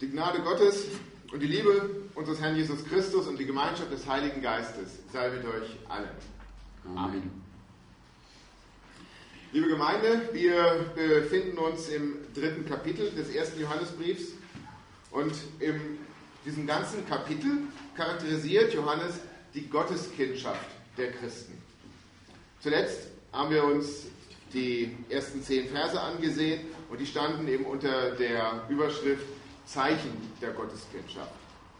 Die Gnade Gottes und die Liebe unseres Herrn Jesus Christus und die Gemeinschaft des Heiligen Geistes sei mit euch allen. Amen. Liebe Gemeinde, wir befinden uns im 3. Kapitel des 1. Johannesbriefs und in diesem ganzen Kapitel charakterisiert Johannes die Gotteskindschaft der Christen. Zuletzt haben wir uns die ersten 10 Verse angesehen und die standen eben unter der Überschrift Zeichen der Gotteskindschaft.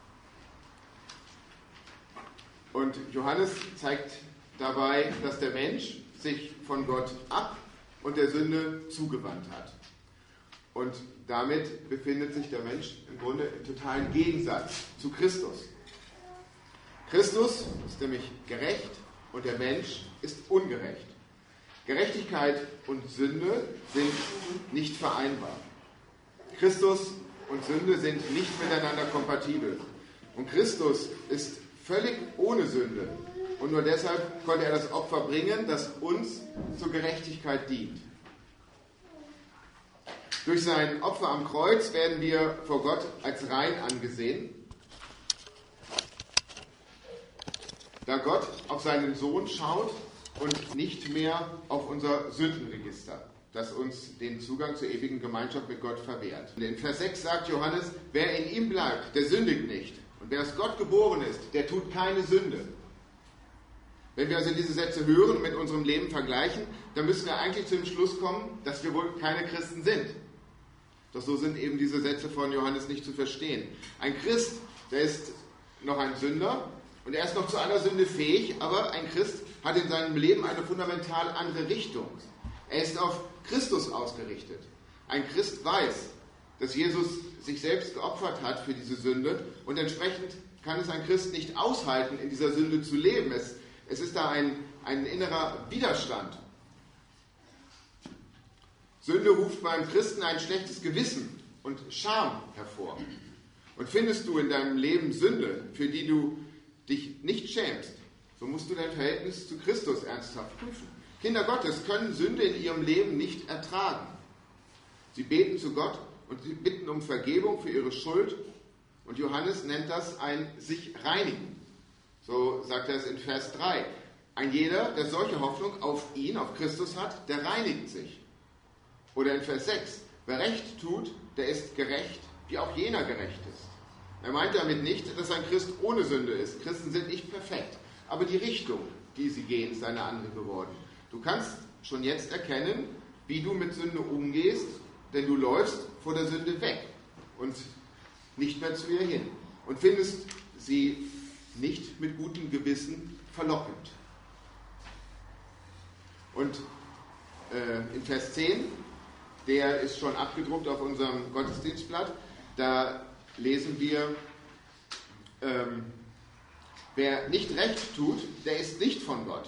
Und Johannes zeigt dabei, dass der Mensch sich von Gott ab und der Sünde zugewandt hat. Und damit befindet sich der Mensch im Grunde im totalen Gegensatz zu Christus. Christus ist nämlich gerecht und der Mensch ist ungerecht. Gerechtigkeit und Sünde sind nicht vereinbar. Christus und Sünde sind nicht miteinander kompatibel. Und Christus ist völlig ohne Sünde. Und nur deshalb konnte er das Opfer bringen, das uns zur Gerechtigkeit dient. Durch sein Opfer am Kreuz werden wir vor Gott als rein angesehen, da Gott auf seinen Sohn schaut und nicht mehr auf unser Sündenregister, das uns den Zugang zur ewigen Gemeinschaft mit Gott verwehrt. In Vers 6 sagt Johannes, wer in ihm bleibt, der sündigt nicht. Und wer aus Gott geboren ist, der tut keine Sünde. Wenn wir also diese Sätze hören und mit unserem Leben vergleichen, dann müssen wir eigentlich zu dem Schluss kommen, dass wir wohl keine Christen sind. Doch so sind eben diese Sätze von Johannes nicht zu verstehen. Ein Christ, der ist noch ein Sünder und er ist noch zu einer Sünde fähig, aber ein Christ hat in seinem Leben eine fundamental andere Richtung. Er ist auf Christus ausgerichtet. Ein Christ weiß, dass Jesus sich selbst geopfert hat für diese Sünde und entsprechend kann es ein Christ nicht aushalten, in dieser Sünde zu leben. Es ist da ein innerer Widerstand. Sünde ruft beim Christen ein schlechtes Gewissen und Scham hervor. Und findest du in deinem Leben Sünde, für die du dich nicht schämst, so musst du dein Verhältnis zu Christus ernsthaft prüfen. Kinder Gottes können Sünde in ihrem Leben nicht ertragen. Sie beten zu Gott und sie bitten um Vergebung für ihre Schuld. Und Johannes nennt das ein sich reinigen. So sagt er es in Vers 3. Ein jeder, der solche Hoffnung auf ihn, auf Christus hat, der reinigt sich. Oder in Vers 6. Wer Recht tut, der ist gerecht, wie auch jener gerecht ist. Er meint damit nicht, dass ein Christ ohne Sünde ist. Christen sind nicht perfekt. Aber die Richtung, die sie gehen, ist eine andere geworden. Du kannst schon jetzt erkennen, wie du mit Sünde umgehst, denn du läufst vor der Sünde weg und nicht mehr zu ihr hin. Und findest sie nicht mit gutem Gewissen verlockend. Und in Vers 10, der ist schon abgedruckt auf unserem Gottesdienstblatt, da lesen wir, wer nicht recht tut, der ist nicht von Gott.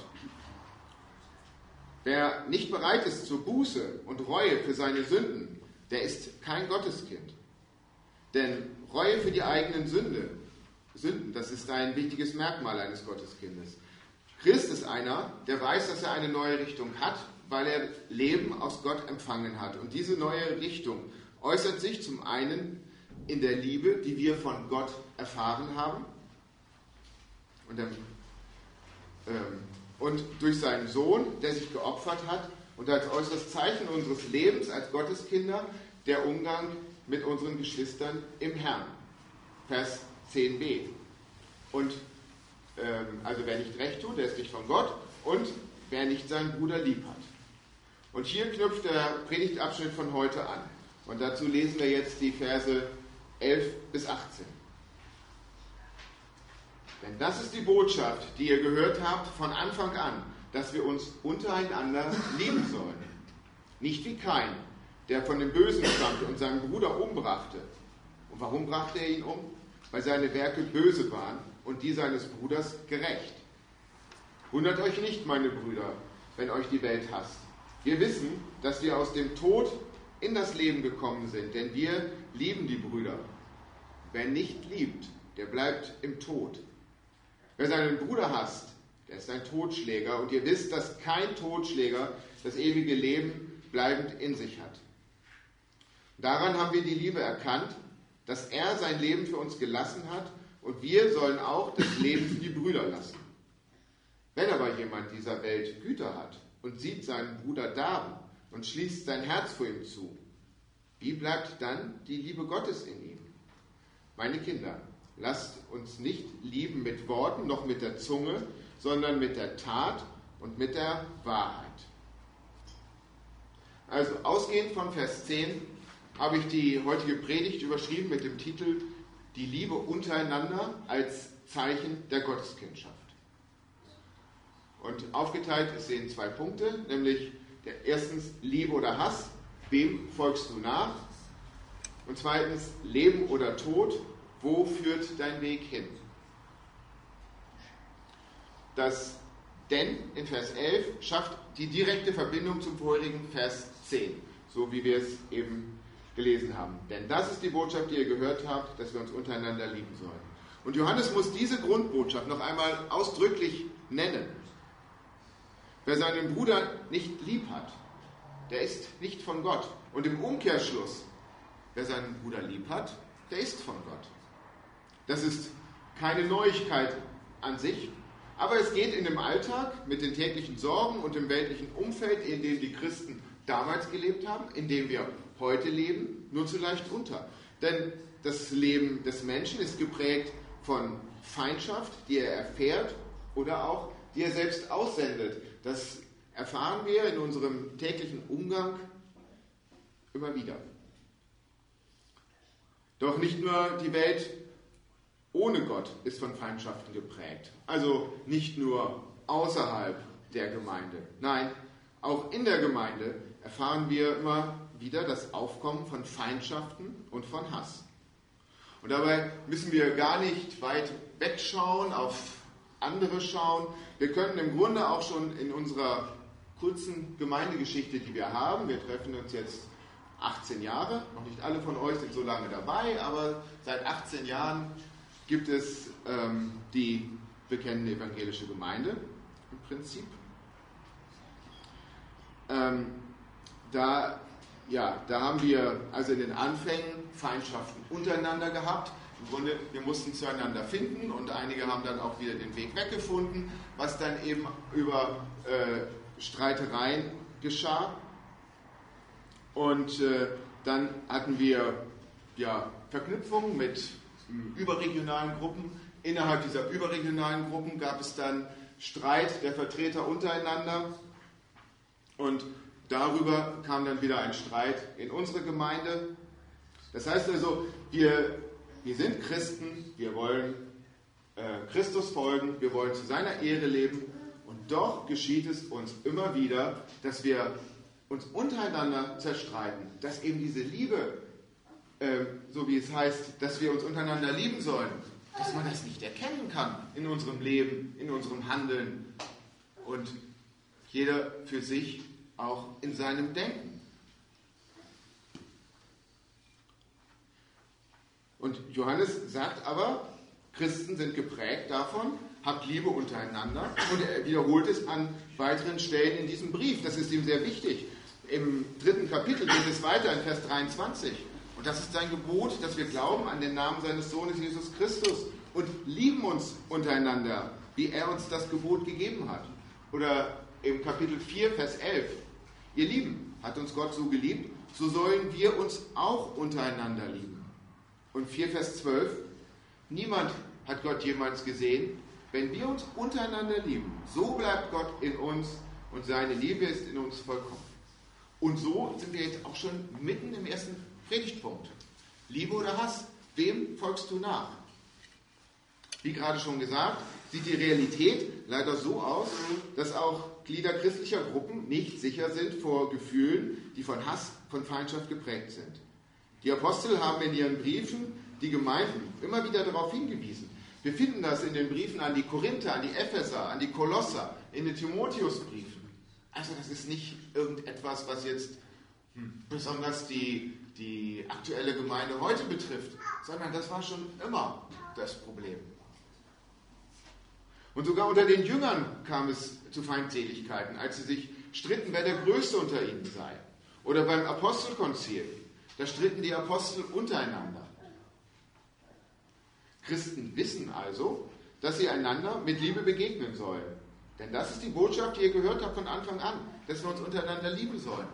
Wer nicht bereit ist zur Buße und Reue für seine Sünden, der ist kein Gotteskind. Denn Reue für die eigenen Sünden, das ist ein wichtiges Merkmal eines Gotteskindes. Christ ist einer, der weiß, dass er eine neue Richtung hat, weil er Leben aus Gott empfangen hat. Und diese neue Richtung äußert sich zum einen in der Liebe, die wir von Gott erfahren haben, und durch seinen Sohn, der sich geopfert hat, und als äußeres Zeichen unseres Lebens als Gotteskinder der Umgang mit unseren Geschwistern im Herrn. Vers 10b. Und also wer nicht recht tut, der ist nicht von Gott, und wer nicht seinen Bruder lieb hat. Und hier knüpft der Predigtabschnitt von heute an. Und dazu lesen wir jetzt die Verse 11 bis 18. Denn das ist die Botschaft, die ihr gehört habt von Anfang an, dass wir uns untereinander lieben sollen. Nicht wie Kain, der von dem Bösen stammte und seinen Bruder umbrachte. Und warum brachte er ihn um? Weil seine Werke böse waren und die seines Bruders gerecht. Wundert euch nicht, meine Brüder, wenn euch die Welt hasst. Wir wissen, dass wir aus dem Tod in das Leben gekommen sind, denn wir lieben die Brüder. Wer nicht liebt, der bleibt im Tod. Wer seinen Bruder hasst, der ist ein Totschläger, und ihr wisst, dass kein Totschläger das ewige Leben bleibend in sich hat. Daran haben wir die Liebe erkannt, dass er sein Leben für uns gelassen hat und wir sollen auch das Leben für die Brüder lassen. Wenn aber jemand dieser Welt Güter hat und sieht seinen Bruder darben und schließt sein Herz vor ihm zu, wie bleibt dann die Liebe Gottes in ihm? Meine Kinder, lasst uns nicht lieben mit Worten noch mit der Zunge, sondern mit der Tat und mit der Wahrheit. Also ausgehend von Vers 10 habe ich die heutige Predigt überschrieben mit dem Titel Die Liebe untereinander als Zeichen der Gotteskindschaft. Und aufgeteilt ist sie in 2 Punkte, nämlich erstens Liebe oder Hass, wem folgst du nach? Und zweitens Leben oder Tod, wo führt dein Weg hin? Das Denn in Vers 11 schafft die direkte Verbindung zum vorherigen Vers 10, so wie wir es eben gelesen haben. Denn das ist die Botschaft, die ihr gehört habt, dass wir uns untereinander lieben sollen. Und Johannes muss diese Grundbotschaft noch einmal ausdrücklich nennen. Wer seinen Bruder nicht lieb hat, der ist nicht von Gott. Und im Umkehrschluss, wer seinen Bruder lieb hat, der ist von Gott. Das ist keine Neuigkeit an sich, aber es geht in dem Alltag mit den täglichen Sorgen und dem weltlichen Umfeld, in dem die Christen damals gelebt haben, in dem wir heute leben, nur zu leicht unter. Denn das Leben des Menschen ist geprägt von Feindschaft, die er erfährt oder auch die er selbst aussendet. Das erfahren wir in unserem täglichen Umgang immer wieder. Doch nicht nur die Welt ohne Gott ist von Feindschaften geprägt. Also nicht nur außerhalb der Gemeinde. Nein, auch in der Gemeinde erfahren wir immer wieder das Aufkommen von Feindschaften und von Hass. Und dabei müssen wir gar nicht weit wegschauen, auf andere schauen. Wir können im Grunde auch schon in unserer kurzen Gemeindegeschichte, die wir haben, wir treffen uns jetzt 18 Jahre, noch nicht alle von euch sind so lange dabei, aber seit 18 Jahren gibt es die bekennende evangelische Gemeinde im Prinzip. Da haben wir also in den Anfängen Feindschaften untereinander gehabt. Im Grunde, wir mussten zueinander finden und einige haben dann auch wieder den Weg weggefunden, was dann eben über Streitereien geschah. Und dann hatten wir Verknüpfungen mit überregionalen Gruppen. Innerhalb dieser überregionalen Gruppen gab es dann Streit der Vertreter untereinander und darüber kam dann wieder ein Streit in unsere Gemeinde. Das heißt also, wir sind Christen, wir wollen Christus folgen, wir wollen zu seiner Ehre leben und doch geschieht es uns immer wieder, dass wir uns untereinander zerstreiten, dass eben diese Liebe, so wie es heißt, dass wir uns untereinander lieben sollen, dass man das nicht erkennen kann in unserem Leben, in unserem Handeln und jeder für sich auch in seinem Denken. Und Johannes sagt aber, Christen sind geprägt davon, habt Liebe untereinander und er wiederholt es an weiteren Stellen in diesem Brief. Das ist ihm sehr wichtig. Im 3. Kapitel geht es weiter in Vers 23. Und das ist sein Gebot, dass wir glauben an den Namen seines Sohnes Jesus Christus und lieben uns untereinander, wie er uns das Gebot gegeben hat. Oder im Kapitel 4, Vers 11. Ihr Lieben, hat uns Gott so geliebt, so sollen wir uns auch untereinander lieben. Und 4, Vers 12. Niemand hat Gott jemals gesehen. Wenn wir uns untereinander lieben, so bleibt Gott in uns und seine Liebe ist in uns vollkommen. Und so sind wir jetzt auch schon mitten im ersten Predigtpunkt. Liebe oder Hass? Wem folgst du nach? Wie gerade schon gesagt, sieht die Realität leider so aus, dass auch Glieder christlicher Gruppen nicht sicher sind vor Gefühlen, die von Hass, von Feindschaft geprägt sind. Die Apostel haben in ihren Briefen die Gemeinden immer wieder darauf hingewiesen. Wir finden das in den Briefen an die Korinther, an die Epheser, an die Kolosser, in den Timotheusbriefen. Also das ist nicht irgendetwas, was jetzt besonders die aktuelle Gemeinde heute betrifft, sondern das war schon immer das Problem. Und sogar unter den Jüngern kam es zu Feindseligkeiten, als sie sich stritten, wer der Größte unter ihnen sei. Oder beim Apostelkonzil, da stritten die Apostel untereinander. Christen wissen also, dass sie einander mit Liebe begegnen sollen. Denn das ist die Botschaft, die ihr gehört habt von Anfang an, dass wir uns untereinander lieben sollen.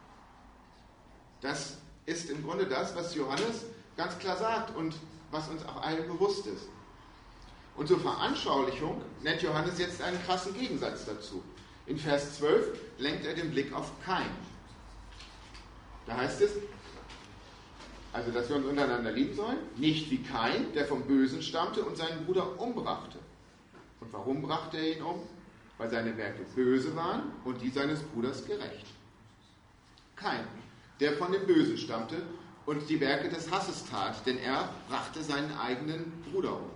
Das ist im Grunde das, was Johannes ganz klar sagt und was uns auch allen bewusst ist. Und zur Veranschaulichung nennt Johannes jetzt einen krassen Gegensatz dazu. In Vers 12 lenkt er den Blick auf Kain. Da heißt es, also dass wir uns untereinander lieben sollen, nicht wie Kain, der vom Bösen stammte und seinen Bruder umbrachte. Und warum brachte er ihn um? Weil seine Werke böse waren und die seines Bruders gerecht. Kain, der von dem Bösen stammte und die Werke des Hasses tat, denn er brachte seinen eigenen Bruder um.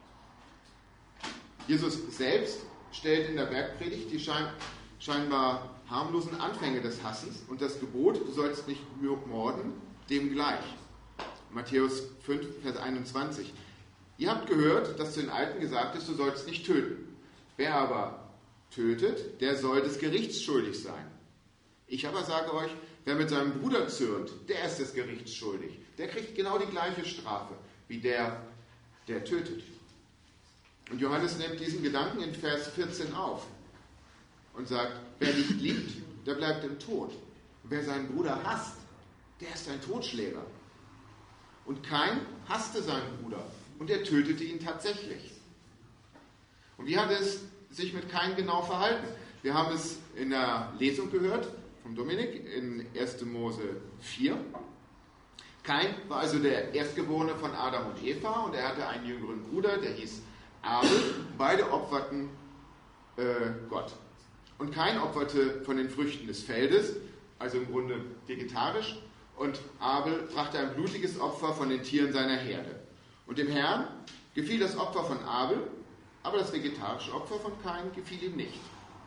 Jesus selbst stellt in der Bergpredigt die scheinbar harmlosen Anfänge des Hassens und das Gebot, du sollst nicht morden, dem gleich. Matthäus 5, Vers 21. Ihr habt gehört, dass zu den Alten gesagt ist, du sollst nicht töten. Wer aber tötet, der soll des Gerichts schuldig sein. Ich aber sage euch, wer mit seinem Bruder zürnt, der ist des Gerichts schuldig. Der kriegt genau die gleiche Strafe wie der tötet. Und Johannes nimmt diesen Gedanken in Vers 14 auf und sagt, wer nicht liebt, der bleibt im Tod. Und wer seinen Bruder hasst, der ist ein Totschläger. Und Kain hasste seinen Bruder und er tötete ihn tatsächlich. Und wie hat es sich mit Kain genau verhalten? Wir haben es in der Lesung gehört vom Dominik in 1. Mose 4. Kain war also der Erstgeborene von Adam und Eva und er hatte einen jüngeren Bruder, der hieß Abel. Beide opferten Gott. Und Kain opferte von den Früchten des Feldes, also im Grunde vegetarisch, und Abel brachte ein blutiges Opfer von den Tieren seiner Herde. Und dem Herrn gefiel das Opfer von Abel, aber das vegetarische Opfer von Kain gefiel ihm nicht.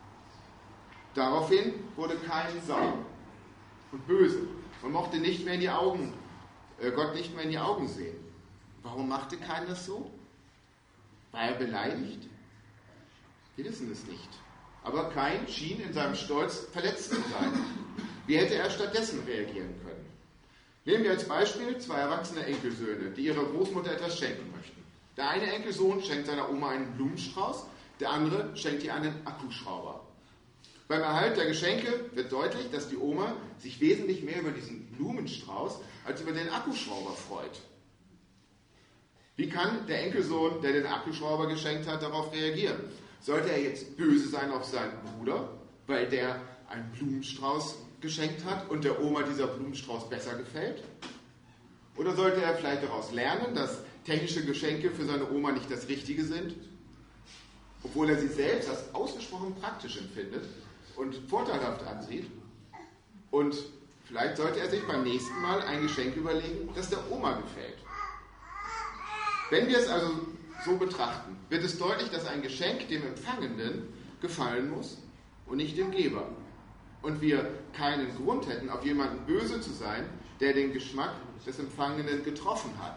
Daraufhin wurde Kain sauer und böse und mochte nicht mehr in die Augen, Gott nicht mehr in die Augen sehen. Warum machte Kain das so? War er beleidigt? Wir wissen es nicht. Aber Kain schien in seinem Stolz verletzt zu sein. Wie hätte er stattdessen reagieren können? Nehmen wir als Beispiel zwei erwachsene Enkelsöhne, die ihrer Großmutter etwas schenken möchten. Der eine Enkelsohn schenkt seiner Oma einen Blumenstrauß, der andere schenkt ihr einen Akkuschrauber. Beim Erhalt der Geschenke wird deutlich, dass die Oma sich wesentlich mehr über diesen Blumenstrauß als über den Akkuschrauber freut. Wie kann der Enkelsohn, der den Akkuschrauber geschenkt hat, darauf reagieren? Sollte er jetzt böse sein auf seinen Bruder, weil der einen Blumenstrauß geschenkt hat und der Oma dieser Blumenstrauß besser gefällt? Oder sollte er vielleicht daraus lernen, dass technische Geschenke für seine Oma nicht das Richtige sind, obwohl er sie selbst als ausgesprochen praktisch empfindet und vorteilhaft ansieht? Und vielleicht sollte er sich beim nächsten Mal ein Geschenk überlegen, das der Oma gefällt. Wenn wir es also so betrachten, wird es deutlich, dass ein Geschenk dem Empfangenden gefallen muss und nicht dem Geber. Und wir keinen Grund hätten, auf jemanden böse zu sein, der den Geschmack des Empfangenden getroffen hat.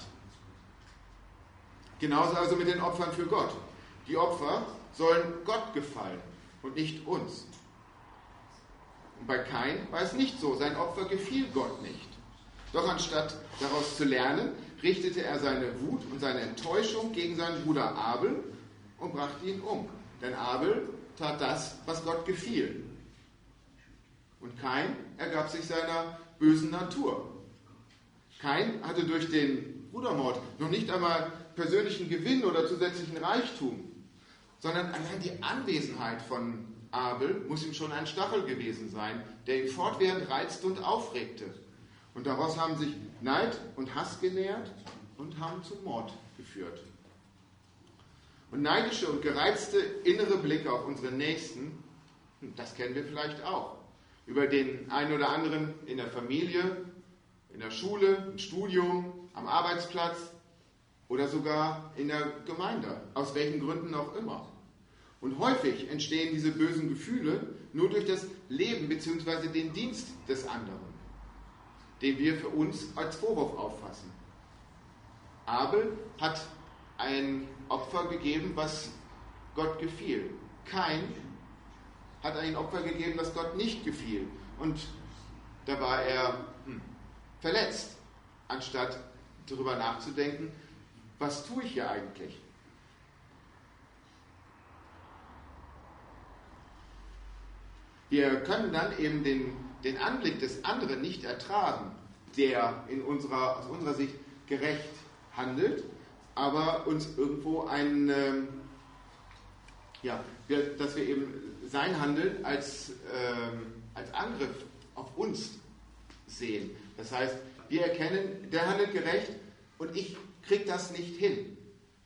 Genauso also mit den Opfern für Gott. Die Opfer sollen Gott gefallen und nicht uns. Und bei Kain war es nicht so, sein Opfer gefiel Gott nicht. Doch anstatt daraus zu lernen, richtete er seine Wut und seine Enttäuschung gegen seinen Bruder Abel und brachte ihn um. Denn Abel tat das, was Gott gefiel. Und Kain ergab sich seiner bösen Natur. Kain hatte durch den Brudermord noch nicht einmal persönlichen Gewinn oder zusätzlichen Reichtum, sondern allein die Anwesenheit von Abel muss ihm schon ein Stachel gewesen sein, der ihn fortwährend reizte und aufregte. Und daraus haben sich Neid und Hass genährt und haben zum Mord geführt. Und neidische und gereizte innere Blicke auf unsere Nächsten, das kennen wir vielleicht auch. Über den einen oder anderen in der Familie, in der Schule, im Studium, am Arbeitsplatz oder sogar in der Gemeinde, aus welchen Gründen auch immer. Und häufig entstehen diese bösen Gefühle nur durch das Leben bzw. den Dienst des anderen, den wir für uns als Vorwurf auffassen. Abel hat ein Opfer gegeben, was Gott gefiel. Kain hat ein Opfer gegeben, das Gott nicht gefiel. Und da war er verletzt, anstatt darüber nachzudenken, was tue ich hier eigentlich? Wir können dann eben den Anblick des anderen nicht ertragen, der aus unserer Sicht gerecht handelt, aber uns irgendwo dass wir eben sein Handeln als Angriff auf uns sehen. Das heißt, wir erkennen, der handelt gerecht und ich kriege das nicht hin.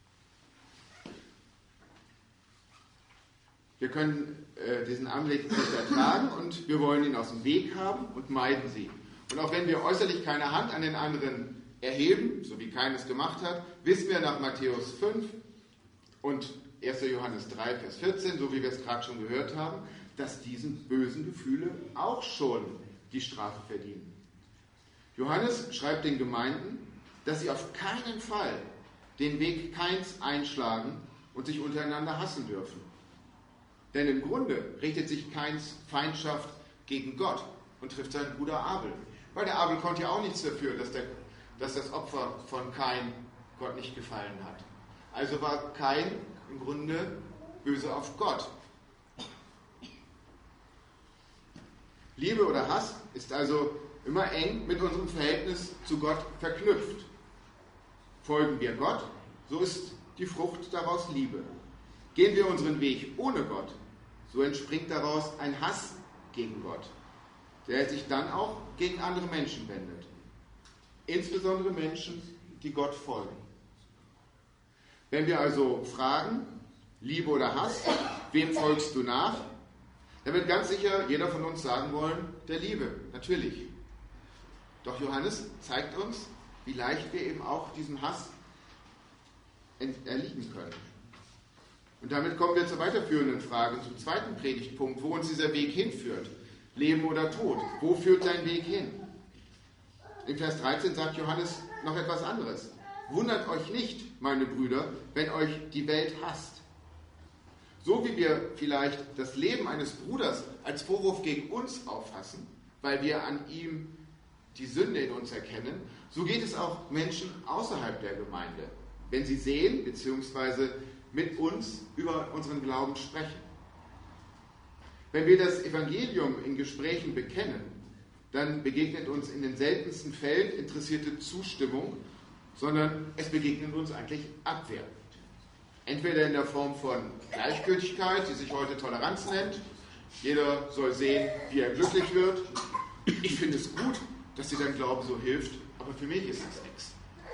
Wir können diesen Anblick nicht ertragen und wir wollen ihn aus dem Weg haben und meiden sie. Und auch wenn wir äußerlich keine Hand an den anderen erheben, so wie Kain es gemacht hat, wissen wir nach Matthäus 5 und 1. Johannes 3, Vers 14, so wie wir es gerade schon gehört haben, dass diese bösen Gefühle auch schon die Strafe verdienen. Johannes schreibt den Gemeinden, dass sie auf keinen Fall den Weg Kains einschlagen und sich untereinander hassen dürfen. Denn im Grunde richtet sich Kains Feindschaft gegen Gott und trifft seinen Bruder Abel. Weil der Abel konnte ja auch nichts dafür, dass das Opfer von Kain Gott nicht gefallen hat. Also war Kain im Grunde böse auf Gott. Liebe oder Hass ist also immer eng mit unserem Verhältnis zu Gott verknüpft. Folgen wir Gott, so ist die Frucht daraus Liebe. Gehen wir unseren Weg ohne Gott, so entspringt daraus ein Hass gegen Gott, der sich dann auch gegen andere Menschen wendet. Insbesondere Menschen, die Gott folgen. Wenn wir also fragen, Liebe oder Hass, wem folgst du nach? Dann wird ganz sicher jeder von uns sagen wollen, der Liebe, natürlich. Doch Johannes zeigt uns, wie leicht wir eben auch diesem Hass erliegen können. Und damit kommen wir zur weiterführenden Frage, zum zweiten Predigtpunkt, wo uns dieser Weg hinführt. Leben oder Tod? Wo führt dein Weg hin? In Vers 13 sagt Johannes noch etwas anderes. Wundert euch nicht, meine Brüder, wenn euch die Welt hasst. So wie wir vielleicht das Leben eines Bruders als Vorwurf gegen uns auffassen, weil wir an ihm die Sünde in uns erkennen, so geht es auch Menschen außerhalb der Gemeinde, wenn sie sehen bzw. mit uns über unseren Glauben sprechen. Wenn wir das Evangelium in Gesprächen bekennen, dann begegnet uns in den seltensten Fällen interessierte Zustimmung, sondern es begegnet uns eigentlich Abwehr. Entweder in der Form von Gleichgültigkeit, die sich heute Toleranz nennt. Jeder soll sehen, wie er glücklich wird. Ich finde es gut, dass dir dein Glauben so hilft, aber für mich ist es nichts.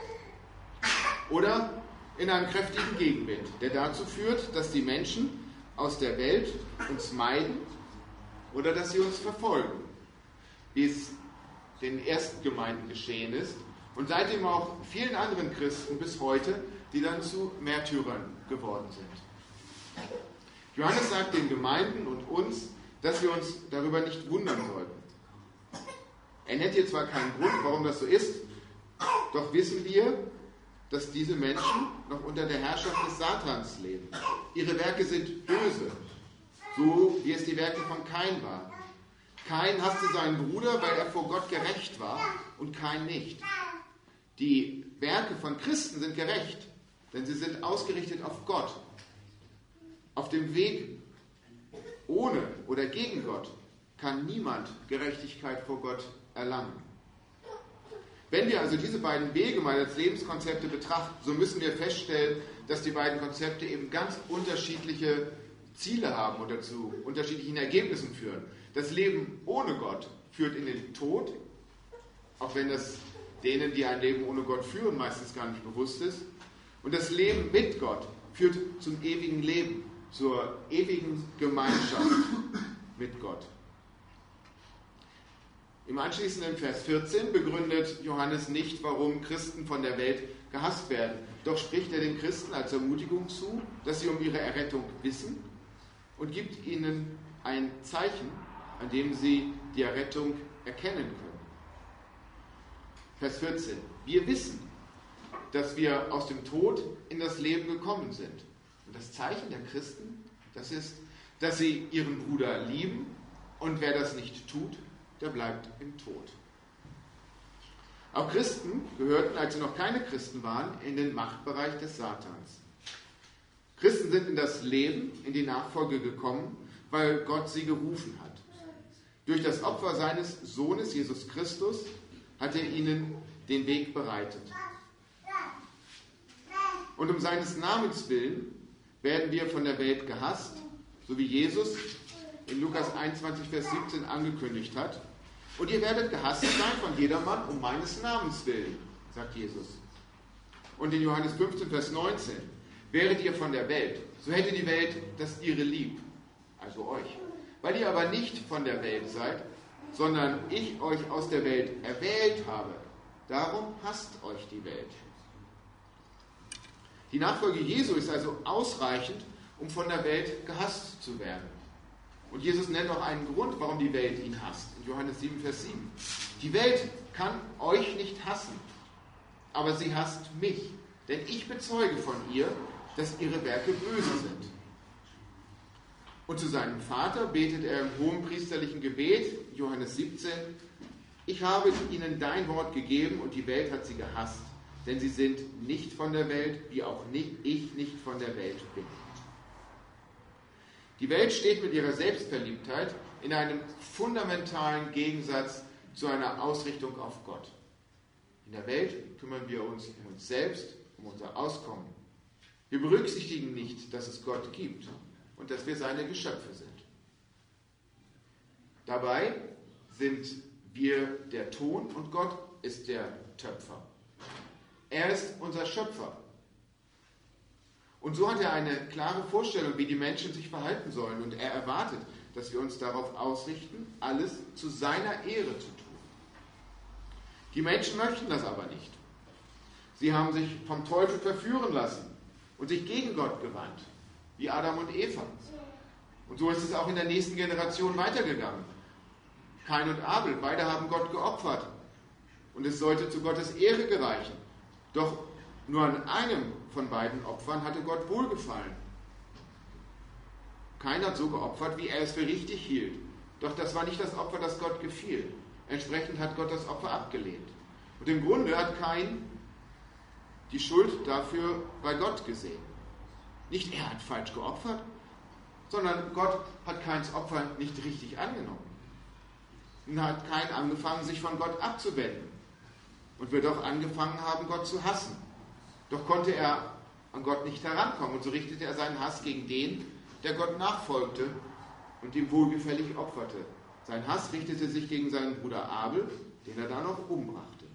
Oder in einem kräftigen Gegenwind, der dazu führt, dass die Menschen aus der Welt uns meiden oder dass sie uns verfolgen, wie es den ersten Gemeinden geschehen ist und seitdem auch vielen anderen Christen bis heute, die dann zu Märtyrern geworden sind. Johannes sagt den Gemeinden und uns, dass wir uns darüber nicht wundern sollten. Er nennt hier zwar keinen Grund, warum das so ist, doch wissen wir, dass diese Menschen noch unter der Herrschaft des Satans leben. Ihre Werke sind böse, so wie es die Werke von Kain waren. Kain hasste seinen Bruder, weil er vor Gott gerecht war und Kain nicht. Die Werke von Christen sind gerecht, denn sie sind ausgerichtet auf Gott. Auf dem Weg ohne oder gegen Gott kann niemand Gerechtigkeit vor Gott erlangen. Wenn wir also diese beiden Wege mal als Lebenskonzepte betrachten, so müssen wir feststellen, dass die beiden Konzepte eben ganz unterschiedliche Ziele haben oder zu unterschiedlichen Ergebnissen führen. Das Leben ohne Gott führt in den Tod, auch wenn das denen, die ein Leben ohne Gott führen, meistens gar nicht bewusst ist. Und das Leben mit Gott führt zum ewigen Leben, zur ewigen Gemeinschaft mit Gott. Im anschließenden Vers 14 begründet Johannes nicht, warum Christen von der Welt gehasst werden. Doch spricht er den Christen als Ermutigung zu, dass sie um ihre Errettung wissen und gibt ihnen ein Zeichen, an dem sie die Errettung erkennen können. Vers 14. Wir wissen, dass wir aus dem Tod in das Leben gekommen sind. Und das Zeichen der Christen, das ist, dass sie ihren Bruder lieben und wer das nicht tut, der bleibt im Tod. Auch Christen gehörten, als sie noch keine Christen waren, in den Machtbereich des Satans. Christen sind in das Leben, in die Nachfolge gekommen, weil Gott sie gerufen hat. Durch das Opfer seines Sohnes Jesus Christus hat er ihnen den Weg bereitet. Und um seines Namens willen werden wir von der Welt gehasst, so wie Jesus in Lukas 21, Vers 17 angekündigt hat. Und ihr werdet gehasst sein von jedermann um meines Namens willen, sagt Jesus. Und in Johannes 15, Vers 19, wäret ihr von der Welt, so hätte die Welt das ihre lieb, also euch. Weil ihr aber nicht von der Welt seid, sondern ich euch aus der Welt erwählt habe, darum hasst euch die Welt. Die Nachfolge Jesu ist also ausreichend, um von der Welt gehasst zu werden. Und Jesus nennt auch einen Grund, warum die Welt ihn hasst. In Johannes 7, Vers 7. Die Welt kann euch nicht hassen, aber sie hasst mich, denn ich bezeuge von ihr, dass ihre Werke böse sind. Und zu seinem Vater betet er im hohenpriesterlichen Gebet, Johannes 17, ich habe ihnen dein Wort gegeben und die Welt hat sie gehasst, denn sie sind nicht von der Welt, wie auch ich nicht von der Welt bin. Die Welt steht mit ihrer Selbstverliebtheit in einem fundamentalen Gegensatz zu einer Ausrichtung auf Gott. In der Welt kümmern wir uns um uns selbst, um unser Auskommen. Wir berücksichtigen nicht, dass es Gott gibt und dass wir seine Geschöpfe sind. Dabei sind wir der Ton und Gott ist der Töpfer. Er ist unser Schöpfer. Und so hat er eine klare Vorstellung, wie die Menschen sich verhalten sollen. Und er erwartet, dass wir uns darauf ausrichten, alles zu seiner Ehre zu tun. Die Menschen möchten das aber nicht. Sie haben sich vom Teufel verführen lassen und sich gegen Gott gewandt, wie Adam und Eva. Und so ist es auch in der nächsten Generation weitergegangen. Kain und Abel, beide haben Gott geopfert. Und es sollte zu Gottes Ehre gereichen. Doch nur an einem von beiden Opfern hatte Gott wohlgefallen. Kain hat so geopfert, wie er es für richtig hielt. Doch das war nicht das Opfer, das Gott gefiel. Entsprechend hat Gott das Opfer abgelehnt. Und im Grunde hat Kain die Schuld dafür bei Gott gesehen. Nicht er hat falsch geopfert, sondern Gott hat Kains Opfer nicht richtig angenommen. Und hat Kain angefangen, sich von Gott abzuwenden. Und wird auch angefangen haben, Gott zu hassen. Doch konnte er an Gott nicht herankommen und so richtete er seinen Hass gegen den, der Gott nachfolgte und ihm wohlgefällig opferte. Sein Hass richtete sich gegen seinen Bruder Abel, den er dann noch umbrachte.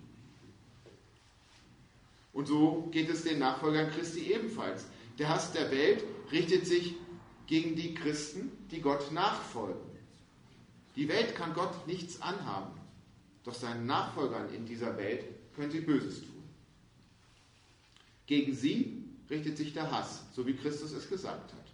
Und so geht es den Nachfolgern Christi ebenfalls. Der Hass der Welt richtet sich gegen die Christen, die Gott nachfolgen. Die Welt kann Gott nichts anhaben, doch seinen Nachfolgern in dieser Welt können sie Böses tun. Gegen sie richtet sich der Hass, so wie Christus es gesagt hat.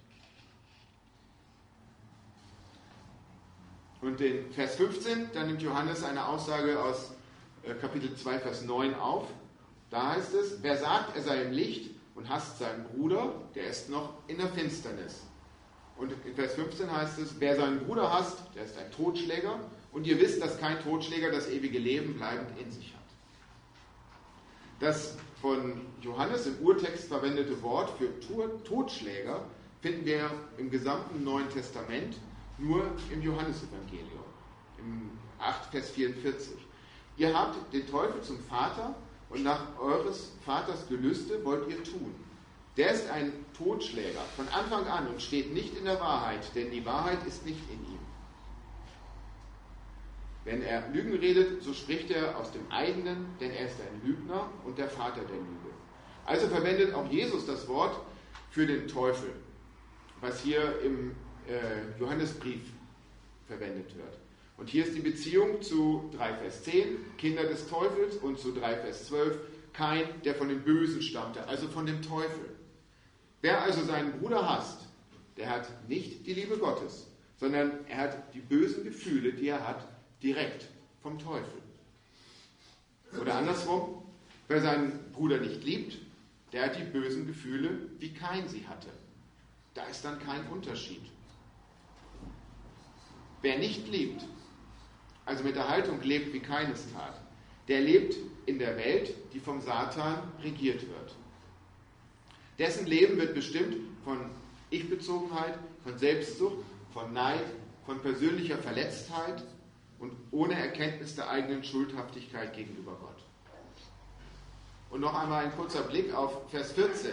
Und in Vers 15, da nimmt Johannes eine Aussage aus Kapitel 2, Vers 9 auf. Da heißt es, wer sagt, er sei im Licht und hasst seinen Bruder, der ist noch in der Finsternis. Und in Vers 15 heißt es, wer seinen Bruder hasst, der ist ein Totschläger. Und ihr wisst, dass kein Totschläger das ewige Leben bleibend in sich hat. Das von Johannes im Urtext verwendete Wort für Totschläger finden wir im gesamten Neuen Testament nur im Johannesevangelium, im 8, Vers 44. Ihr habt den Teufel zum Vater und nach eures Vaters Gelüste wollt ihr tun. Der ist ein Totschläger von Anfang an und steht nicht in der Wahrheit, denn die Wahrheit ist nicht in ihm. Wenn er Lügen redet, so spricht er aus dem eigenen, denn er ist ein Lügner und der Vater der Lüge. Also verwendet auch Jesus das Wort für den Teufel, was hier im Johannesbrief verwendet wird. Und hier ist die Beziehung zu 3 Vers 10, Kinder des Teufels, und zu 3 Vers 12, Kain, der von dem Bösen stammte, also von dem Teufel. Wer also seinen Bruder hasst, der hat nicht die Liebe Gottes, sondern er hat die bösen Gefühle, die er hat, direkt vom Teufel. Oder andersrum, wer seinen Bruder nicht liebt, der hat die bösen Gefühle, wie Kain sie hatte. Da ist dann kein Unterschied. Wer nicht liebt, also mit der Haltung lebt, wie Kain es tat, der lebt in der Welt, die vom Satan regiert wird. Dessen Leben wird bestimmt von Ich-Bezogenheit, von Selbstsucht, von Neid, von persönlicher Verletztheit und ohne Erkenntnis der eigenen Schuldhaftigkeit gegenüber Gott. Und noch einmal ein kurzer Blick auf Vers 14,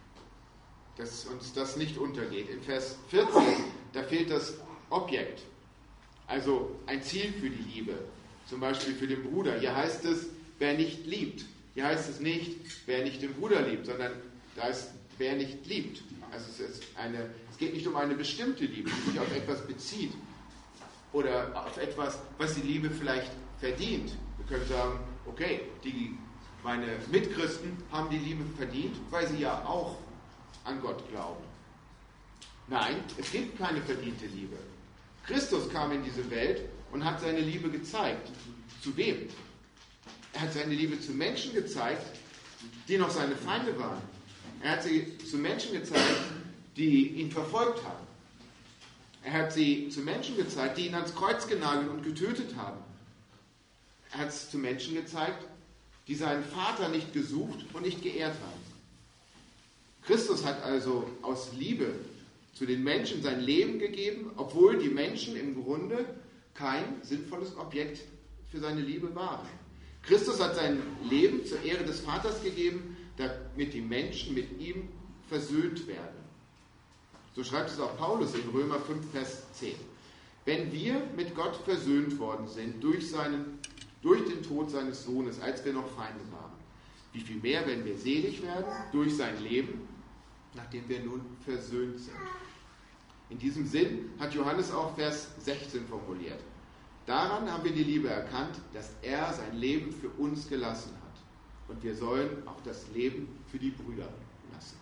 dass uns das nicht untergeht. In Vers 14, da fehlt das Objekt, also ein Ziel für die Liebe, zum Beispiel für den Bruder. Hier heißt es, wer nicht liebt. Hier heißt es nicht, wer nicht den Bruder liebt, sondern da ist, wer nicht liebt. Also es geht nicht um eine bestimmte Liebe, die sich auf etwas bezieht oder auf etwas, was die Liebe vielleicht verdient. Wir können sagen, okay, meine Mitchristen haben die Liebe verdient, weil sie ja auch an Gott glauben. Nein, es gibt keine verdiente Liebe. Christus kam in diese Welt und hat seine Liebe gezeigt. Zu wem? Er hat seine Liebe zu Menschen gezeigt, die noch seine Feinde waren. Er hat sie zu Menschen gezeigt, die ihn verfolgt haben. Er hat sie zu Menschen gezeigt, die ihn ans Kreuz genagelt und getötet haben. Er hat es zu Menschen gezeigt, die seinen Vater nicht gesucht und nicht geehrt haben. Christus hat also aus Liebe zu den Menschen sein Leben gegeben, obwohl die Menschen im Grunde kein sinnvolles Objekt für seine Liebe waren. Christus hat sein Leben zur Ehre des Vaters gegeben, damit die Menschen mit ihm versöhnt werden. So schreibt es auch Paulus in Römer 5, Vers 10. Wenn wir mit Gott versöhnt worden sind durch den Tod seines Sohnes, als wir noch Feinde waren, wie viel mehr, wenn wir selig werden durch sein Leben, nachdem wir nun versöhnt sind. In diesem Sinn hat Johannes auch Vers 16 formuliert. Daran haben wir die Liebe erkannt, dass er sein Leben für uns gelassen hat. Und wir sollen auch das Leben für die Brüder lassen.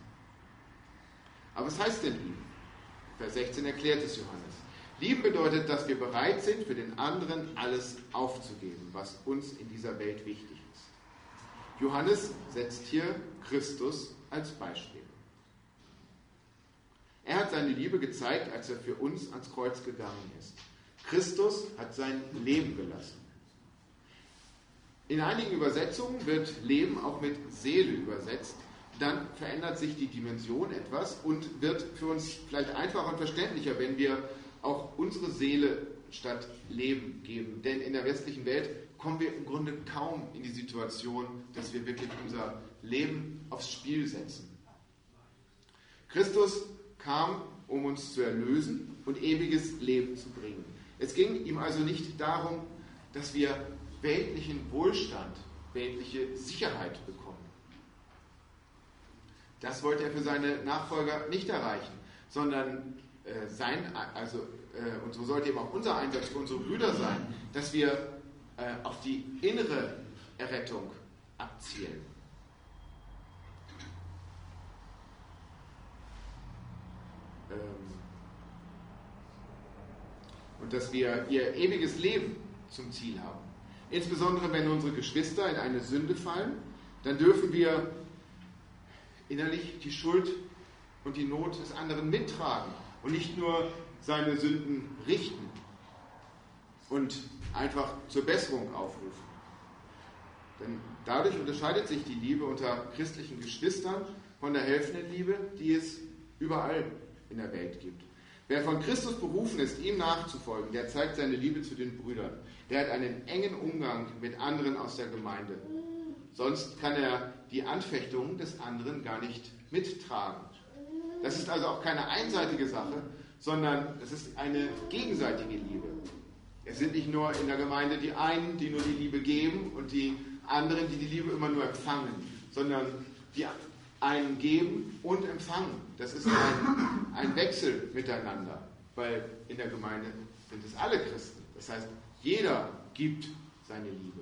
Aber was heißt denn Lieben? Vers 16 erklärt es Johannes. Lieben bedeutet, dass wir bereit sind, für den anderen alles aufzugeben, was uns in dieser Welt wichtig ist. Johannes setzt hier Christus als Beispiel. Er hat seine Liebe gezeigt, als er für uns ans Kreuz gegangen ist. Christus hat sein Leben gelassen. In einigen Übersetzungen wird Leben auch mit Seele übersetzt. Dann verändert sich die Dimension etwas und wird für uns vielleicht einfacher und verständlicher, wenn wir auch unsere Seele statt Leben geben. Denn in der westlichen Welt kommen wir im Grunde kaum in die Situation, dass wir wirklich unser Leben aufs Spiel setzen. Christus kam, um uns zu erlösen und ewiges Leben zu bringen. Es ging ihm also nicht darum, dass wir weltlichen Wohlstand, weltliche Sicherheit bekommen. Das wollte er für seine Nachfolger nicht erreichen, sondern und so sollte eben auch unser Einsatz für unsere Brüder sein, dass wir auf die innere Errettung abzielen. Und dass wir ihr ewiges Leben zum Ziel haben. Insbesondere wenn unsere Geschwister in eine Sünde fallen, dann dürfen wir innerlich die Schuld und die Not des anderen mittragen und nicht nur seine Sünden richten und einfach zur Besserung aufrufen. Denn dadurch unterscheidet sich die Liebe unter christlichen Geschwistern von der helfenden Liebe, die es überall in der Welt gibt. Wer von Christus berufen ist, ihm nachzufolgen, der zeigt seine Liebe zu den Brüdern. Der hat einen engen Umgang mit anderen aus der Gemeinde. Sonst kann er die Anfechtungen des anderen gar nicht mittragen. Das ist also auch keine einseitige Sache, sondern es ist eine gegenseitige Liebe. Es sind nicht nur in der Gemeinde die einen, die nur die Liebe geben und die anderen, die die Liebe immer nur empfangen, sondern die einen geben und empfangen. Das ist ein Wechsel miteinander, weil in der Gemeinde sind es alle Christen. Das heißt, jeder gibt seine Liebe.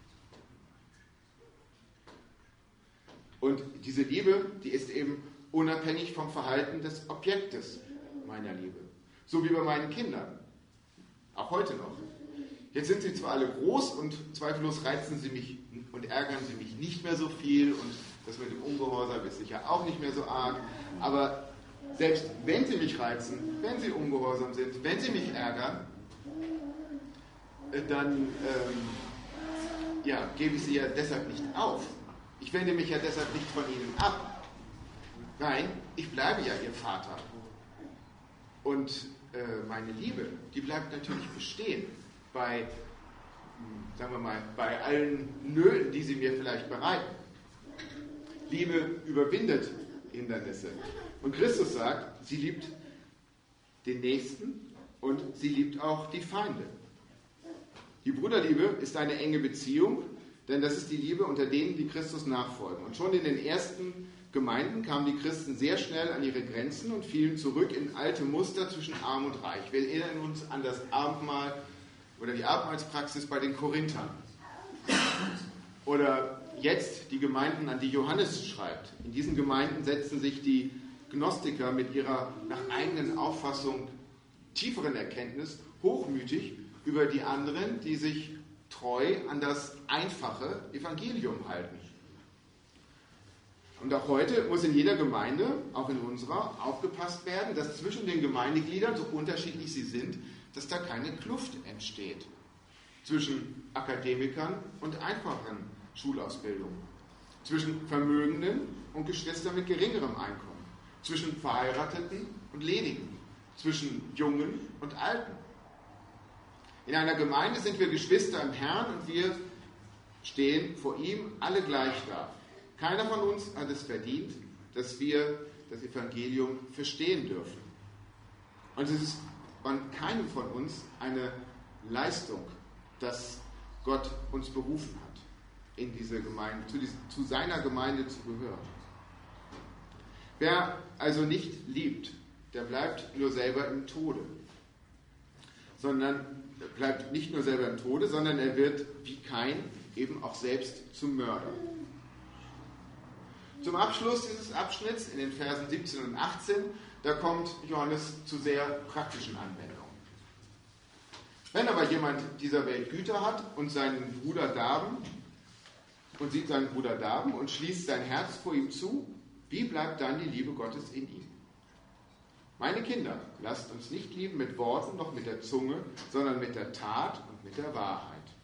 Und diese Liebe, die ist eben unabhängig vom Verhalten des Objektes meiner Liebe. So wie bei meinen Kindern. Auch heute noch. Jetzt sind sie zwar alle groß und zweifellos reizen sie mich und ärgern sie mich nicht mehr so viel und das mit dem Ungehorsam ist sicher auch nicht mehr so arg. Aber selbst wenn sie mich reizen, wenn sie ungehorsam sind, wenn sie mich ärgern, dann ja, gebe ich sie ja deshalb nicht auf. Ich wende mich ja deshalb nicht von ihnen ab. Nein, ich bleibe ja ihr Vater. Und meine Liebe, die bleibt natürlich bestehen bei, sagen wir mal, bei allen Nöten, die sie mir vielleicht bereiten. Liebe überwindet Hindernisse. Und Christus sagt, sie liebt den Nächsten und sie liebt auch die Feinde. Die Bruderliebe ist eine enge Beziehung, denn das ist die Liebe unter denen, die Christus nachfolgen. Und schon in den ersten Gemeinden kamen die Christen sehr schnell an ihre Grenzen und fielen zurück in alte Muster zwischen Arm und Reich. Wir erinnern uns an das Abendmahl oder die Abendmahlspraxis bei den Korinthern. Oder jetzt die Gemeinden, an die Johannes schreibt. In diesen Gemeinden setzen sich die Gnostiker mit ihrer nach eigenen Auffassung tieferen Erkenntnis hochmütig über die anderen, die sich treu an das einfache Evangelium halten. Und auch heute muss in jeder Gemeinde, auch in unserer, aufgepasst werden, dass zwischen den Gemeindegliedern, so unterschiedlich sie sind, dass da keine Kluft entsteht. Zwischen Akademikern und einfachen Schulausbildung. Zwischen Vermögenden und Geschwistern mit geringerem Einkommen. Zwischen Verheirateten und Ledigen. Zwischen Jungen und Alten. In einer Gemeinde sind wir Geschwister im Herrn und wir stehen vor ihm alle gleich da. Keiner von uns hat es verdient, dass wir das Evangelium verstehen dürfen. Und es ist bei keinem von uns eine Leistung, dass Gott uns berufen hat, in diese Gemeinde, zu seiner Gemeinde zu gehören. Wer also nicht liebt, der bleibt nur selber im Tode. Bleibt nicht nur selber im Tode, sondern er wird wie Kain eben auch selbst zum Mörder. Zum Abschluss dieses Abschnitts, in den Versen 17 und 18, da kommt Johannes zu sehr praktischen Anwendungen. Wenn aber jemand dieser Welt Güter hat und seinen Bruder darben und sieht seinen Bruder darben und schließt sein Herz vor ihm zu, wie bleibt dann die Liebe Gottes in ihm? Meine Kinder, lasst uns nicht lieben mit Worten noch mit der Zunge, sondern mit der Tat und mit der Wahrheit.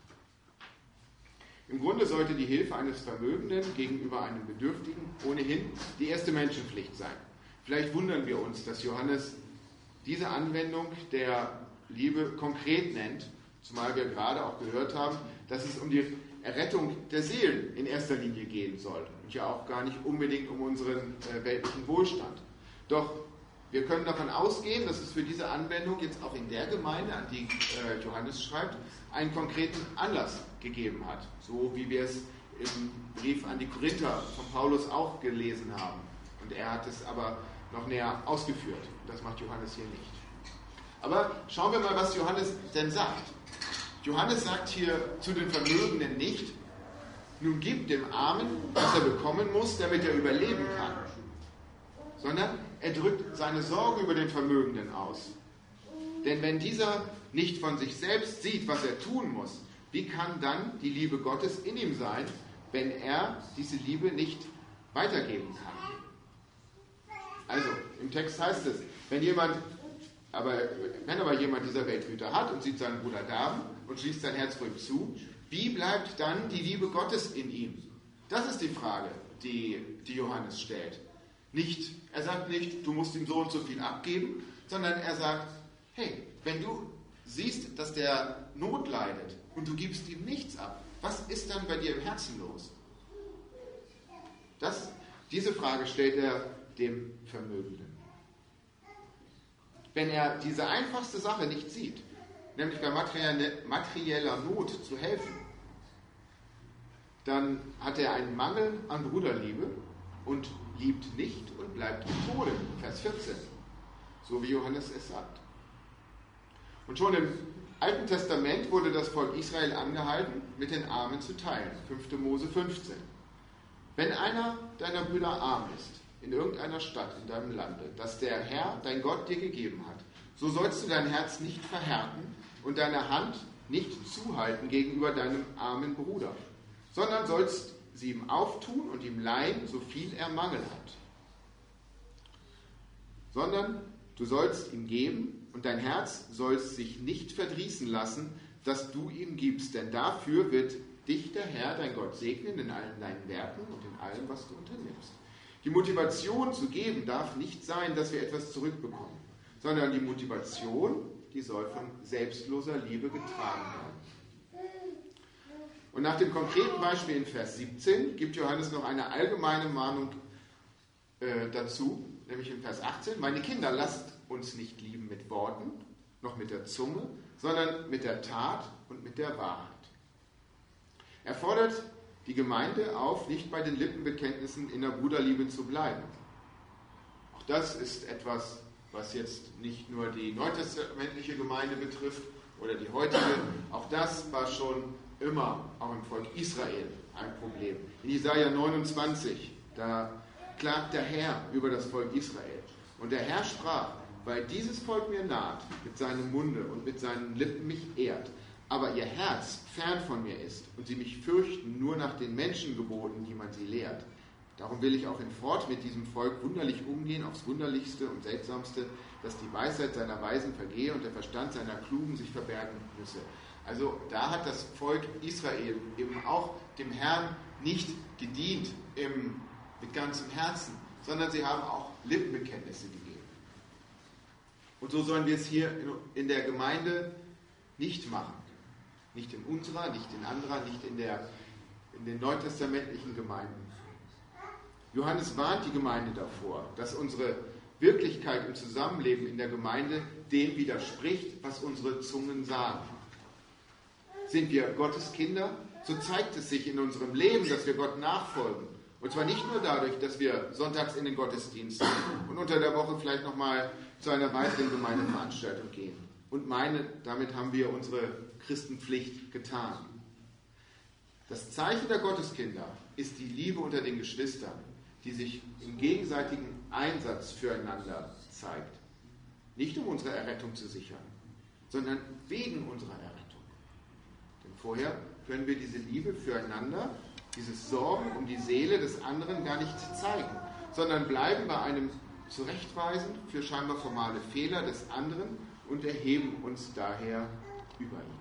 Im Grunde sollte die Hilfe eines Vermögenden gegenüber einem Bedürftigen ohnehin die erste Menschenpflicht sein. Vielleicht wundern wir uns, dass Johannes diese Anwendung der Liebe konkret nennt, zumal wir gerade auch gehört haben, dass es um die Errettung der Seelen in erster Linie gehen soll und ja auch gar nicht unbedingt um unseren weltlichen Wohlstand. Doch wir können davon ausgehen, dass es für diese Anwendung jetzt auch in der Gemeinde, an die Johannes schreibt, einen konkreten Anlass gegeben hat. So wie wir es im Brief an die Korinther von Paulus auch gelesen haben. Und er hat es aber noch näher ausgeführt. Das macht Johannes hier nicht. Aber schauen wir mal, was Johannes denn sagt. Johannes sagt hier zu den Vermögenden nicht, nun gib dem Armen, was er bekommen muss, damit er überleben kann. Sondern er drückt seine Sorge über den Vermögenden aus. Denn wenn dieser nicht von sich selbst sieht, was er tun muss, wie kann dann die Liebe Gottes in ihm sein, wenn er diese Liebe nicht weitergeben kann? Also, im Text heißt es, wenn aber jemand dieser Welt Güter hat und sieht seinen Bruder darben und schließt sein Herz vor ihm zu, wie bleibt dann die Liebe Gottes in ihm? Das ist die Frage, die Johannes stellt. Er sagt nicht, du musst ihm so und so viel abgeben, sondern er sagt, hey, wenn du siehst, dass der Not leidet und du gibst ihm nichts ab, was ist dann bei dir im Herzen los? Diese Frage stellt er dem Vermögenden. Wenn er diese einfachste Sache nicht sieht, nämlich bei materieller Not zu helfen, dann hat er einen Mangel an Bruderliebe und liebt nicht und bleibt im Tode. Vers 14. So wie Johannes es sagt. Und schon im Alten Testament wurde das Volk Israel angehalten, mit den Armen zu teilen. 5. Mose 15. Wenn einer deiner Brüder arm ist, in irgendeiner Stadt in deinem Lande, das der Herr, dein Gott, dir gegeben hat, so sollst du dein Herz nicht verhärten und deine Hand nicht zuhalten gegenüber deinem armen Bruder, sondern sollst sie ihm auftun und ihm leihen, so viel er Mangel hat. Sondern du sollst ihm geben und dein Herz sollst sich nicht verdrießen lassen, dass du ihm gibst, denn dafür wird dich der Herr, dein Gott, segnen in allen deinen Werken und in allem, was du unternimmst. Die Motivation zu geben darf nicht sein, dass wir etwas zurückbekommen, sondern die Motivation, die soll von selbstloser Liebe getragen werden. Und nach dem konkreten Beispiel in Vers 17 gibt Johannes noch eine allgemeine Mahnung dazu, nämlich in Vers 18, meine Kinder, lasst uns nicht lieben mit Worten, noch mit der Zunge, sondern mit der Tat und mit der Wahrheit. Er fordert die Gemeinde auf, nicht bei den Lippenbekenntnissen in der Bruderliebe zu bleiben. Auch das ist etwas, was jetzt nicht nur die neutestamentliche Gemeinde betrifft oder die heutige. Auch das war schon immer, auch im Volk Israel, ein Problem. In Jesaja 29, da klagt der Herr über das Volk Israel. Und der Herr sprach, weil dieses Volk mir naht, mit seinem Munde und mit seinen Lippen mich ehrt, aber ihr Herz fern von mir ist und sie mich fürchten nur nach den Menschengeboten, die man sie lehrt. Darum will ich auch hinfort mit diesem Volk wunderlich umgehen, aufs Wunderlichste und Seltsamste, dass die Weisheit seiner Weisen vergehe und der Verstand seiner Klugen sich verbergen müsse. Also da hat das Volk Israel eben auch dem Herrn nicht gedient mit ganzem Herzen, sondern sie haben auch Lippenbekenntnisse gegeben. Und so sollen wir es hier in der Gemeinde nicht machen. Nicht in unserer, nicht in anderer, nicht in den neutestamentlichen Gemeinden. Johannes warnt die Gemeinde davor, dass unsere Wirklichkeit im Zusammenleben in der Gemeinde dem widerspricht, was unsere Zungen sagen. Sind wir Gottes Kinder, so zeigt es sich in unserem Leben, dass wir Gott nachfolgen. Und zwar nicht nur dadurch, dass wir sonntags in den Gottesdienst und unter der Woche vielleicht nochmal zu einer weiteren Gemeindeveranstaltung gehen und meinen, damit haben wir unsere Christenpflicht getan. Das Zeichen der Gotteskinder ist die Liebe unter den Geschwistern, die sich im gegenseitigen Einsatz füreinander zeigt. Nicht um unsere Errettung zu sichern, sondern wegen unserer Errettung. Denn vorher können wir diese Liebe füreinander, dieses Sorgen um die Seele des anderen gar nicht zeigen, sondern bleiben bei einem Zurechtweisen für scheinbar formale Fehler des anderen und erheben uns daher über ihn.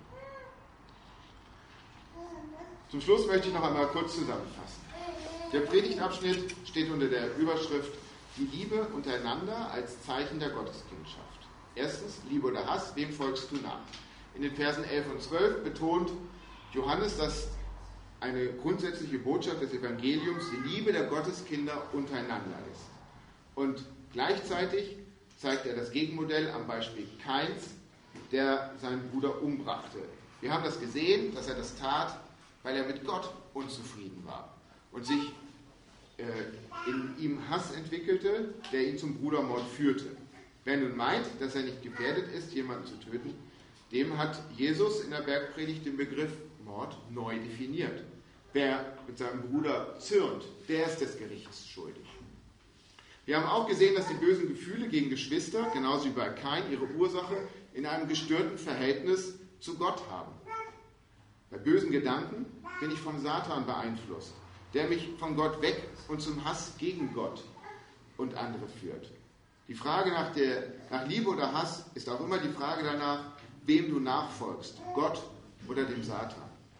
Zum Schluss möchte ich noch einmal kurz zusammenfassen. Der Predigtabschnitt steht unter der Überschrift Die Liebe untereinander als Zeichen der Gotteskindschaft. Erstens, Liebe oder Hass, wem folgst du nach? In den Versen 11 und 12 betont Johannes, dass eine grundsätzliche Botschaft des Evangeliums die Liebe der Gotteskinder untereinander ist. Und gleichzeitig zeigt er das Gegenmodell am Beispiel Kains, der seinen Bruder umbrachte. Wir haben das gesehen, dass er das tat, weil er mit Gott unzufrieden war und sich in ihm Hass entwickelte, der ihn zum Brudermord führte. Wer nun meint, dass er nicht gefährdet ist, jemanden zu töten, dem hat Jesus in der Bergpredigt den Begriff Mord neu definiert. Wer mit seinem Bruder zürnt, der ist des Gerichts schuldig. Wir haben auch gesehen, dass die bösen Gefühle gegen Geschwister, genauso wie bei Kain, ihre Ursache in einem gestörten Verhältnis zu Gott haben. Bei bösen Gedanken bin ich vom Satan beeinflusst, der mich von Gott weg und zum Hass gegen Gott und andere führt. Die Frage nach Liebe oder Hass ist auch immer die Frage danach, wem du nachfolgst, Gott oder dem Satan.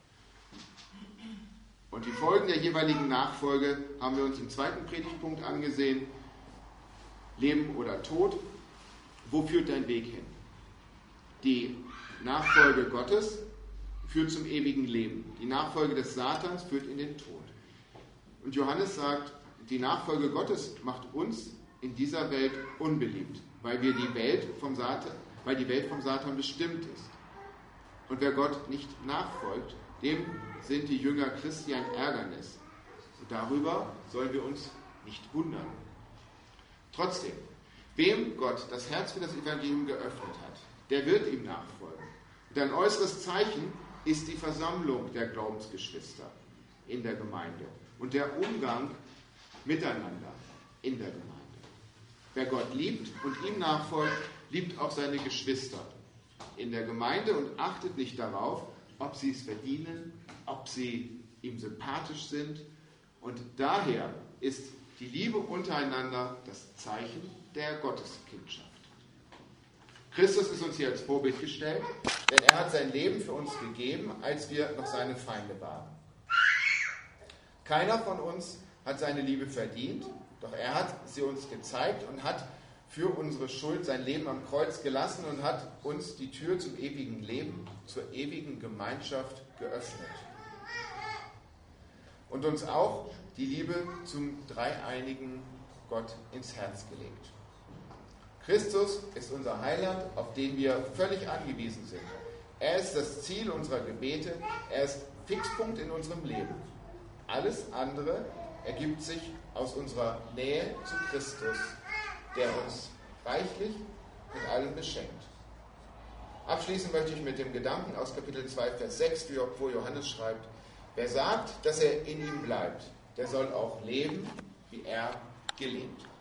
Und die Folgen der jeweiligen Nachfolge haben wir uns im zweiten Predigtpunkt angesehen. Leben oder Tod, wo führt dein Weg hin? Die Nachfolge Gottes führt zum ewigen Leben. Die Nachfolge des Satans führt in den Tod. Und Johannes sagt, die Nachfolge Gottes macht uns in dieser Welt unbeliebt, weil die Welt vom Satan bestimmt ist. Und wer Gott nicht nachfolgt, dem sind die Jünger Christi ein Ärgernis. Und darüber sollen wir uns nicht wundern. Trotzdem, wem Gott das Herz für das Evangelium geöffnet hat, der wird ihm nachfolgen. Und ein äußeres Zeichen ist die Versammlung der Glaubensgeschwister in der Gemeinde und der Umgang miteinander in der Gemeinde. Wer Gott liebt und ihm nachfolgt, liebt auch seine Geschwister in der Gemeinde und achtet nicht darauf, ob sie es verdienen, ob sie ihm sympathisch sind. Und daher ist die Liebe untereinander das Zeichen der Gotteskindschaft. Christus ist uns hier als Vorbild gestellt, denn er hat sein Leben für uns gegeben, als wir noch seine Feinde waren. Keiner von uns hat seine Liebe verdient, doch er hat sie uns gezeigt und hat für unsere Schuld sein Leben am Kreuz gelassen und hat uns die Tür zum ewigen Leben, zur ewigen Gemeinschaft geöffnet. Und uns auch die Liebe zum dreieinigen Gott ins Herz gelegt. Christus ist unser Heiland, auf den wir völlig angewiesen sind. Er ist das Ziel unserer Gebete, er ist Fixpunkt in unserem Leben. Alles andere ergibt sich aus unserer Nähe zu Christus, der uns reichlich mit allem beschenkt. Abschließen möchte ich mit dem Gedanken aus Kapitel 2, Vers 6, wo Johannes schreibt: Wer sagt, dass er in ihm bleibt, der soll auch leben, wie er gelebt.